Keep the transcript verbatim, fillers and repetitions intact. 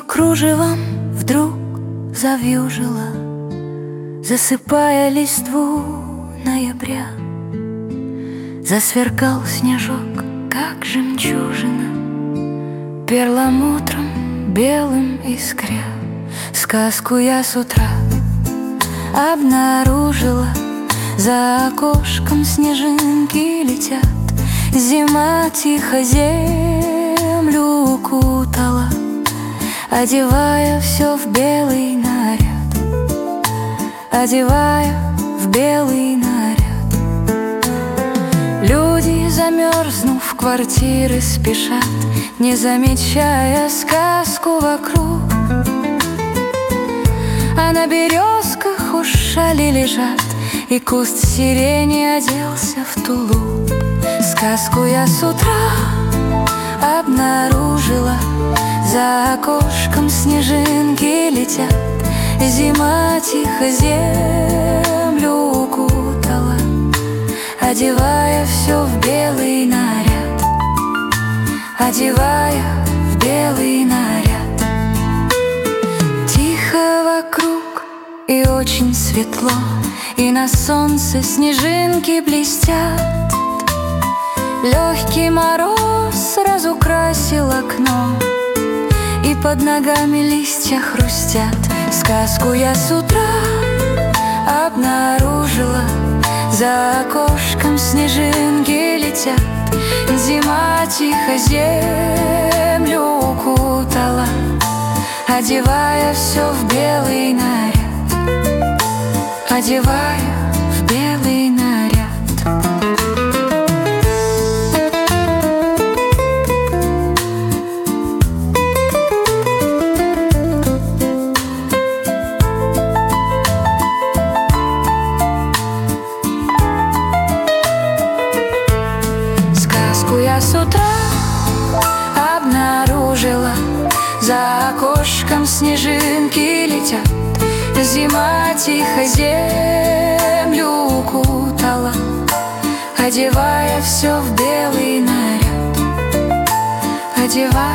кружевом вдруг завьюжило, засыпая листву ноября. Засверкал снежок, как жемчужина, перламутром белым искря. Сказку я с утра обнаружила, за окошком снежинки летят. Зима тихо землю укутала, одевая все в белый наряд, одевая в белый наряд. Люди, замерзнув в квартиры, спешат, не замечая сказку вокруг. А на березках ушали лежат, и куст сирени оделся в тулуп. Сказку я с утра обнаружила, за окошком снежинки летят. Зима тихо землю укутала, одевая все в белый наряд, одевая в белый наряд. Тихо вокруг и очень светло, и на солнце снежинки блестят. Легкий мороз разукрасил окно, и под ногами листья хрустят. Сказку я с утра обнаружила, за окошком снежинки летят. Зима тихо землю укутала, одевая все в белый наряд, одевая в белый наряд. Я с утра обнаружила, за окошком снежинки летят. Зима тихо землю укутала, одевая все в белый наряд, одевая